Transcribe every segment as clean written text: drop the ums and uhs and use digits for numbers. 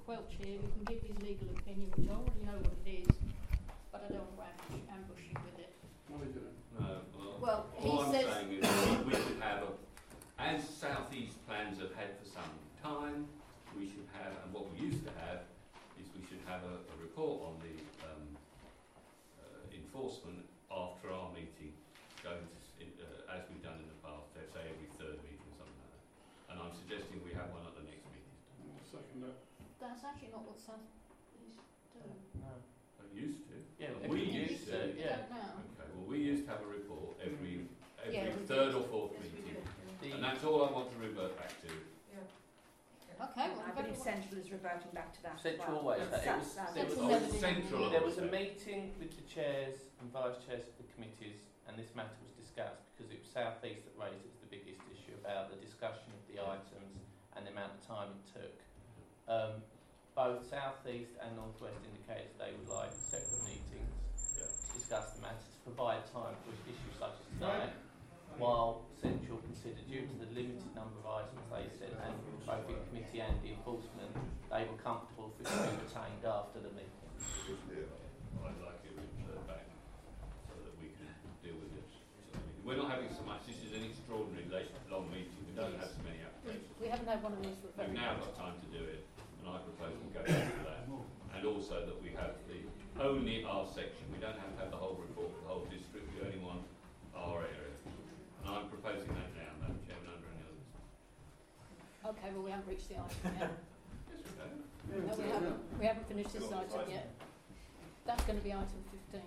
Quelch here who can give his legal opinion, which I already know what it is, but I don't want to ambush you with it. No, we don't. No, Well, all I'm he says saying is we should have as South East plans have had for some time, we should have, and what we used to have, is we should have a report on the enforcement after our meeting, going to, as we've done in the past, let's say every third meeting or something like that. And I'm suggesting we have one at the next meeting. I'll second that. that's actually not what South East do. No. It used to. Yeah, We every used year, to. yeah. Don't now. Okay, well we used to have a report every Yeah, we third did. or fourth Yes, we meeting. did, yeah. And that's all I want to revert back to. Okay, well, I believe Central is reverting back to that. as Central well. always. That's- There was Central never did. Central. There was a meeting with the chairs and vice chairs of the committees, and this matter was discussed because it was South East that raised it as the biggest issue about the discussion of the items and the amount of time it took. Both South East and North West indicated they would like separate meetings Yeah. to discuss the matters, provide time for issues such as tonight, while Central considered, due to the limited number of items they said, and both in committee and the enforcement, they were comfortable if it could be retained after the meeting. I'd like it referred back so that we can deal with this. We're not having so much, this is an extraordinary long meeting, we don't have so many applications. We haven't had one of these for a very We've now got time to do it, and I propose we go back to that. And also that we have only our section, we don't have to have the whole report for the whole district, we only want our area. And I'm proposing that now, Madam Chairman, under any others. Okay, well, we haven't reached the item yet. Yes, we can. No, we haven't. We haven't finished this item yet. That's going to be item 15.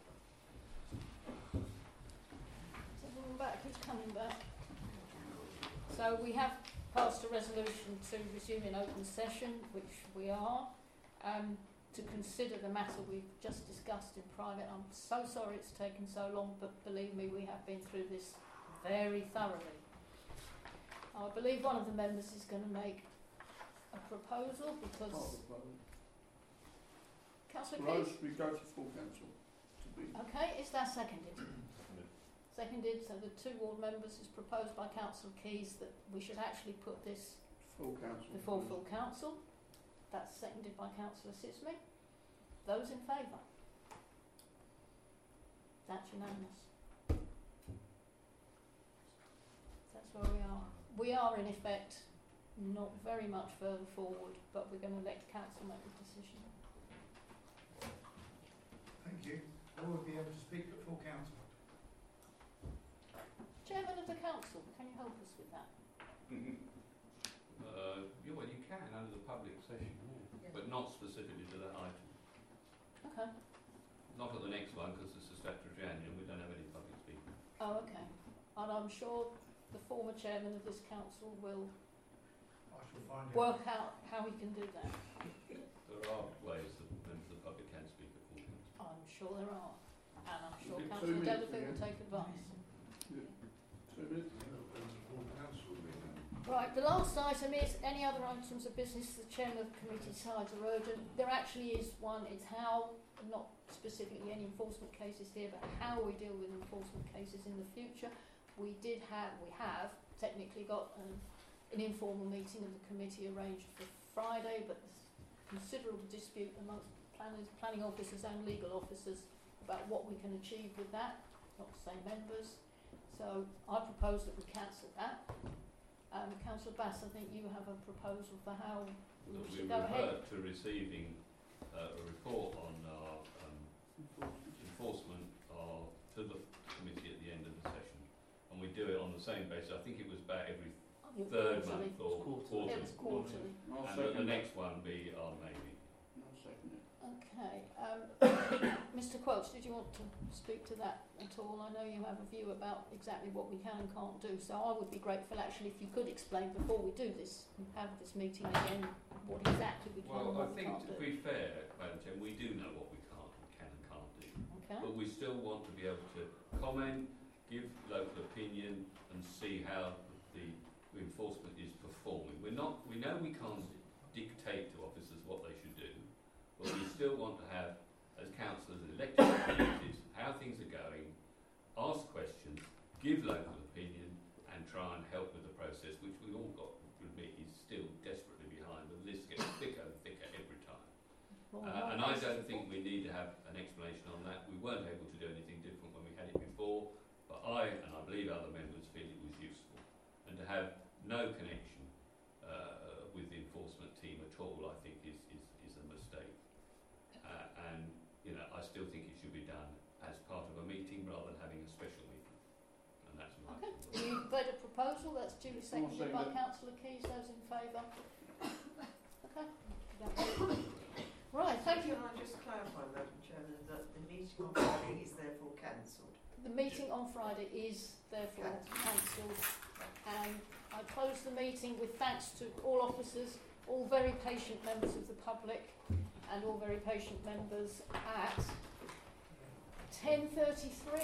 Is everyone back? Who's coming back? So we have passed a resolution to resume in open session, which we are, to consider the matter we've just discussed in private. I'm so sorry it's taken so long, but believe me, we have been through this very thoroughly. I believe one of the members is going to make a proposal because... Councillor Keys? Rose, we go to full council to be. Okay, is that seconded? Seconded, so the two ward members is proposed by Councillor Keys that we should actually put this Full council. before full council. That's seconded by Councillor Sismy. Those in favour? That's unanimous. That's where we are. We are in effect not very much further forward, but we're going to let council make the decision. Thank you. I will be able to speak at full council. Chairman of the council, can you help us with that? Yeah, well, you can under the public session, but not specifically to that item. Okay. Not at the next one because it's a statutory annual. We don't have any public speaking. Oh, okay. And I'm sure the former chairman of this council will I shall find out. work out how he can do that. There are ways that members of the public can speak at full council. I'm sure there are. And I'm sure Is it 2 Councillor minutes Delafield will again? take advice. 2 minutes? Right, the last item is any other items of business the chairman of the committee decides are urgent. There actually is one, it's how, not specifically any enforcement cases here, but how we deal with enforcement cases in the future. We have technically got an informal meeting of the committee arranged for Friday, but there's considerable dispute amongst planning officers and legal officers about what we can achieve with that, not to say members. So I propose that we cancel that. Councillor Bass, I think you have a proposal for how we That we should go ahead. revert to receiving a report on our enforcement to the committee at the end of the session. And we do it on the same basis. I think it was about every third Quarterly. month or Quarterly. It was quarterly. I'll And second the it. next one be our maybe. I'll second it. Okay. Mr. Quelch, did you want to speak to that at all? I know you have a view about exactly what we can and can't do, so I would be grateful actually if you could explain before we do this and have this meeting again what exactly we can and Well, I what we think can't to do. be fair, Madam Chair, we do know what we can and can't do. Okay. But we still want to be able to comment, give local opinion and see how the enforcement is performing. We know we can't dictate to officers what they should do, but we still want to have, as councillors and elected representatives, how things are going, ask questions, give local opinion and try and help with the process, which we all got to admit is still desperately behind. The list gets thicker and thicker And I don't think we need to have an explanation on that. We weren't able to do anything different when we had it before, but I believe other members feel it was useful. And to have no connection with the enforcement team at all, I think is a mistake. And, you know, I still think it should be done as part of a meeting rather than having a special meeting. And that's my Okay, opinion. you've read a proposal, that's duly seconded by second it. councillor Keys, those in favour? Okay. Right, thank you. Can I just clarify, Madam Chairman, that the meeting on Friday is therefore cancelled? The meeting on Friday is therefore cancelled, and I close the meeting with thanks to all officers, all very patient members of the public, and all very patient members at 10:33.